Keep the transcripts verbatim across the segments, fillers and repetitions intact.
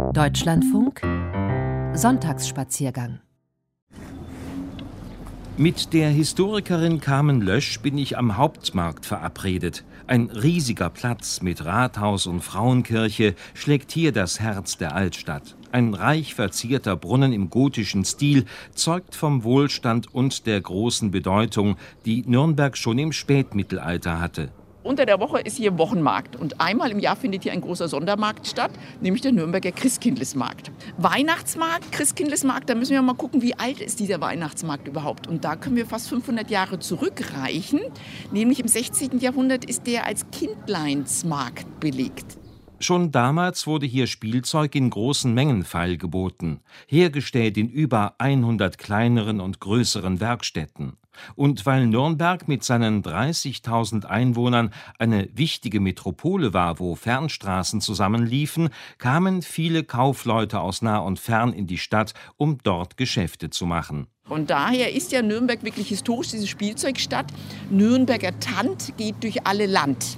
Deutschlandfunk Sonntagsspaziergang. Mit der Historikerin Carmen Lösch bin ich am Hauptmarkt verabredet. Ein riesiger Platz mit Rathaus und Frauenkirche schlägt hier das Herz der Altstadt. Ein reich verzierter Brunnen im gotischen Stil zeugt vom Wohlstand und der großen Bedeutung, die Nürnberg schon im Spätmittelalter hatte. Unter der Woche ist hier Wochenmarkt und einmal im Jahr findet hier ein großer Sondermarkt statt, nämlich der Nürnberger Christkindlesmarkt. Weihnachtsmarkt, Christkindlesmarkt, da müssen wir mal gucken, wie alt ist dieser Weihnachtsmarkt überhaupt. Und da können wir fast fünfhundert Jahre zurückreichen, nämlich im sechzehnten Jahrhundert ist der als Kindleinsmarkt belegt. Schon damals wurde hier Spielzeug in großen Mengen feilgeboten, hergestellt in über hundert kleineren und größeren Werkstätten. Und weil Nürnberg mit seinen dreißigtausend Einwohnern eine wichtige Metropole war, wo Fernstraßen zusammenliefen, kamen viele Kaufleute aus nah und fern in die Stadt, um dort Geschäfte zu machen. Und daher ist ja Nürnberg wirklich historisch diese Spielzeugstadt. Nürnberger Tant geht durch alle Land.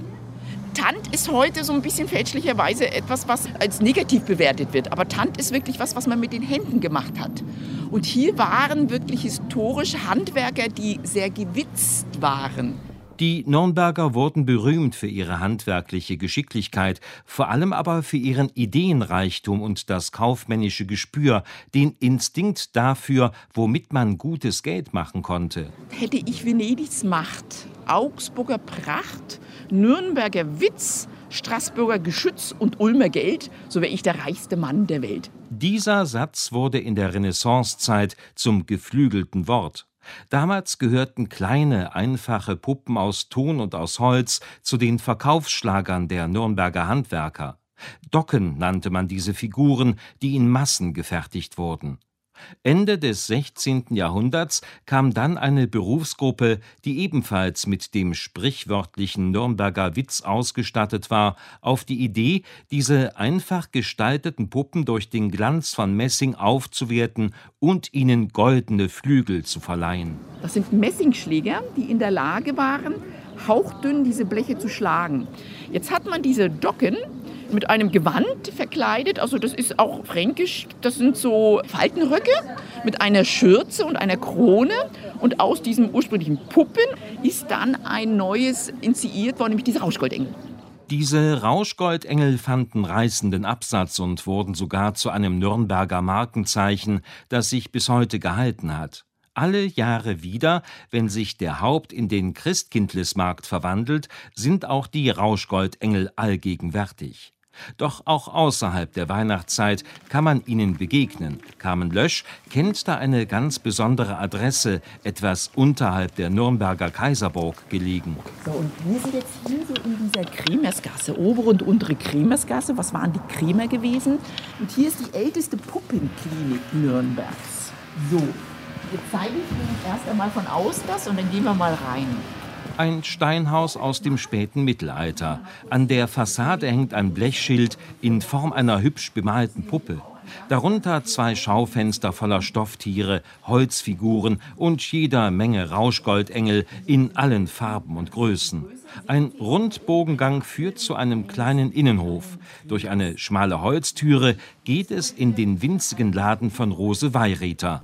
Tant ist heute so ein bisschen fälschlicherweise etwas, was als negativ bewertet wird. Aber Tant ist wirklich was, was man mit den Händen gemacht hat. Und hier waren wirklich historisch Handwerker, die sehr gewitzt waren. Die Nürnberger wurden berühmt für ihre handwerkliche Geschicklichkeit, vor allem aber für ihren Ideenreichtum und das kaufmännische Gespür, den Instinkt dafür, womit man gutes Geld machen konnte. Hätte ich Venedigs Macht, Augsburger Pracht, Nürnberger Witz, Straßburger Geschütz und Ulmer Geld, so wäre ich der reichste Mann der Welt. Dieser Satz wurde in der Renaissancezeit zum geflügelten Wort. Damals gehörten kleine, einfache Puppen aus Ton und aus Holz zu den Verkaufsschlagern der Nürnberger Handwerker. Docken nannte man diese Figuren, die in Massen gefertigt wurden. Ende des sechzehnten Jahrhunderts kam dann eine Berufsgruppe, die ebenfalls mit dem sprichwörtlichen Nürnberger Witz ausgestattet war, auf die Idee, diese einfach gestalteten Puppen durch den Glanz von Messing aufzuwerten und ihnen goldene Flügel zu verleihen. Das sind Messingschläger, die in der Lage waren, hauchdünn diese Bleche zu schlagen. Jetzt hat man diese Docken mit einem Gewand verkleidet, also das ist auch fränkisch, das sind so Faltenröcke mit einer Schürze und einer Krone und aus diesen ursprünglichen Puppen ist dann ein neues initiiert worden, nämlich diese Rauschgoldengel. Diese Rauschgoldengel fanden reißenden Absatz und wurden sogar zu einem Nürnberger Markenzeichen, das sich bis heute gehalten hat. Alle Jahre wieder, wenn sich der Haupt in den Christkindlesmarkt verwandelt, sind auch die Rauschgoldengel allgegenwärtig. Doch auch außerhalb der Weihnachtszeit kann man ihnen begegnen. Carmen Lösch kennt da eine ganz besondere Adresse, etwas unterhalb der Nürnberger Kaiserburg gelegen. So, und wir sind jetzt hier so in dieser Kremersgasse, obere und untere Kremersgasse. Was waren die Kremer gewesen? Und hier ist die älteste Puppenklinik Nürnbergs. So, jetzt zeige ich Ihnen erst einmal von außen das und dann gehen wir mal rein. Ein Steinhaus aus dem späten Mittelalter. An der Fassade hängt ein Blechschild in Form einer hübsch bemalten Puppe. Darunter zwei Schaufenster voller Stofftiere, Holzfiguren und jeder Menge Rauschgoldengel in allen Farben und Größen. Ein Rundbogengang führt zu einem kleinen Innenhof. Durch eine schmale Holztüre geht es in den winzigen Laden von Rose Weireter.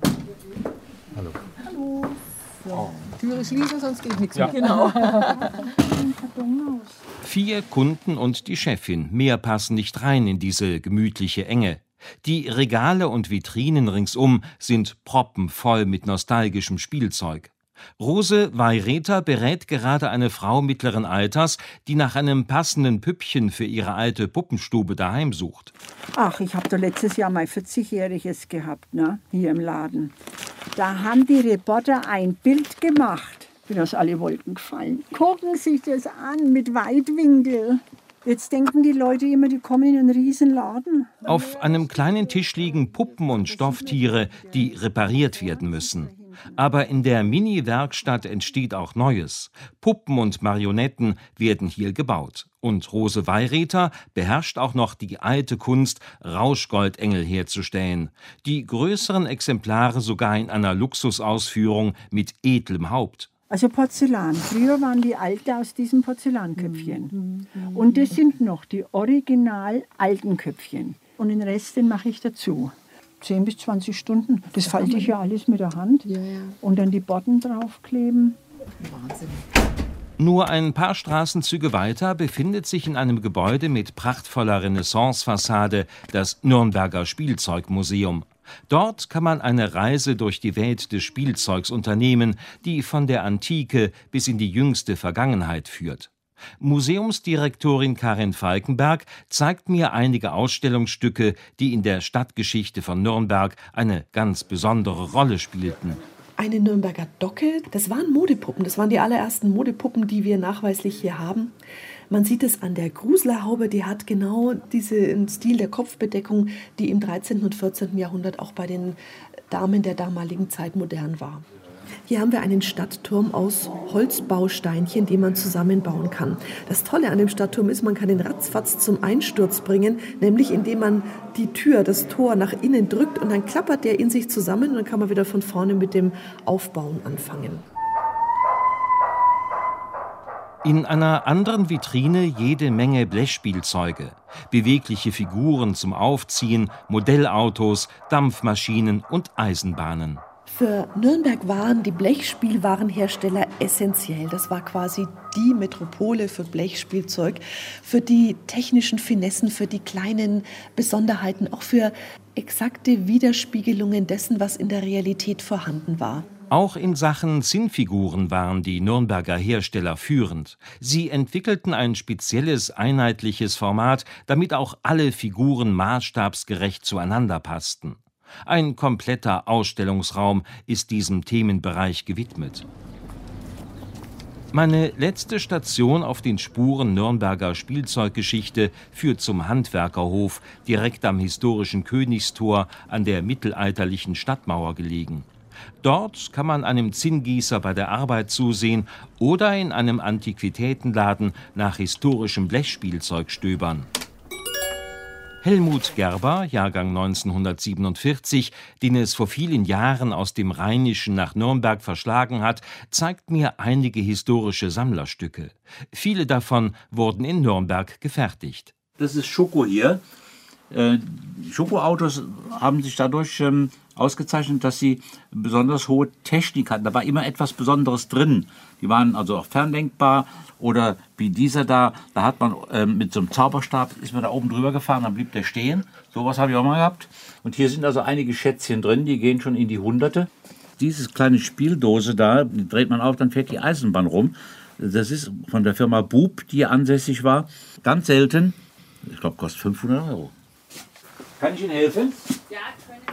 Hallo. Hallo. So. Türe schließen, sonst geht nichts ja. mehr. Genau. Vier Kunden und die Chefin. Mehr passen nicht rein in diese gemütliche Enge. Die Regale und Vitrinen ringsum sind proppenvoll mit nostalgischem Spielzeug. Rose Weireter berät gerade eine Frau mittleren Alters, die nach einem passenden Püppchen für ihre alte Puppenstube daheim sucht. Ach, ich habe da letztes Jahr mein vierzigjähriges gehabt, ne, hier im Laden. Da haben die Reporter ein Bild gemacht. Bin aus alle Wolken gefallen. Gucken sich das an mit Weitwinkel. Jetzt denken die Leute immer, die kommen in einen riesen Laden. Auf einem kleinen Tisch liegen Puppen und Stofftiere, die repariert werden müssen. Aber in der Mini-Werkstatt entsteht auch Neues. Puppen und Marionetten werden hier gebaut. Und Rose Weireter beherrscht auch noch die alte Kunst, Rauschgoldengel herzustellen. Die größeren Exemplare sogar in einer Luxusausführung mit edlem Haupt. Also Porzellan. Früher waren die alte aus diesen Porzellanköpfchen. Und das sind noch die original alten Köpfchen. und den Rest, den mache ich dazu. zehn bis zwanzig Stunden. Das falte ich ja alles mit der Hand. Ja, ja. Und dann die Botten draufkleben. Wahnsinn. Nur ein paar Straßenzüge weiter befindet sich in einem Gebäude mit prachtvoller Renaissance-Fassade das Nürnberger Spielzeugmuseum. Dort kann man eine Reise durch die Welt des Spielzeugs unternehmen, die von der Antike bis in die jüngste Vergangenheit führt. Museumsdirektorin Karin Falkenberg zeigt mir einige Ausstellungsstücke, die in der Stadtgeschichte von Nürnberg eine ganz besondere Rolle spielten. Eine Nürnberger Docke, das waren Modepuppen. Das waren die allerersten Modepuppen, die wir nachweislich hier haben. Man sieht es an der Gruselerhaube, die hat genau diesen Stil der Kopfbedeckung, die im dreizehnten und vierzehnten Jahrhundert auch bei den Damen der damaligen Zeit modern war. Hier haben wir einen Stadtturm aus Holzbausteinchen, den man zusammenbauen kann. Das Tolle an dem Stadtturm ist, man kann ihn ratzfatz zum Einsturz bringen, nämlich indem man die Tür, das Tor nach innen drückt und dann klappert der in sich zusammen und dann kann man wieder von vorne mit dem Aufbauen anfangen. In einer anderen Vitrine jede Menge Blechspielzeuge, bewegliche Figuren zum Aufziehen, Modellautos, Dampfmaschinen und Eisenbahnen. Für Nürnberg waren die Blechspielwarenhersteller essentiell. Das war quasi die Metropole für Blechspielzeug, für die technischen Finessen, für die kleinen Besonderheiten, auch für exakte Widerspiegelungen dessen, was in der Realität vorhanden war. Auch in Sachen Zinnfiguren waren die Nürnberger Hersteller führend. Sie entwickelten ein spezielles, einheitliches Format, damit auch alle Figuren maßstabsgerecht zueinander passten. Ein kompletter Ausstellungsraum ist diesem Themenbereich gewidmet. Meine letzte Station auf den Spuren Nürnberger Spielzeuggeschichte führt zum Handwerkerhof, direkt am historischen Königstor an der mittelalterlichen Stadtmauer gelegen. Dort kann man einem Zinngießer bei der Arbeit zusehen oder in einem Antiquitätenladen nach historischem Blechspielzeug stöbern. Helmut Gerber, Jahrgang neunzehnhundertsiebenundvierzig, den es vor vielen Jahren aus dem Rheinischen nach Nürnberg verschlagen hat, zeigt mir einige historische Sammlerstücke. Viele davon wurden in Nürnberg gefertigt. Das ist Schoko hier. Äh, Schokoautos haben sich dadurch ähm, ausgezeichnet, dass sie besonders hohe Technik hatten. Da war immer etwas Besonderes drin. Die waren also auch fernlenkbar oder wie dieser da, da hat man ähm, mit so einem Zauberstab, ist man da oben drüber gefahren, dann blieb der stehen. Sowas habe ich auch mal gehabt. Und hier sind also einige Schätzchen drin, die gehen schon in die Hunderte. Diese kleine Spieldose da, die dreht man auf, dann fährt die Eisenbahn rum. Das ist von der Firma Bub, die hier ansässig war. Ganz selten. Ich glaube, kostet fünfhundert Euro. Kann ich Ihnen helfen? Ja, können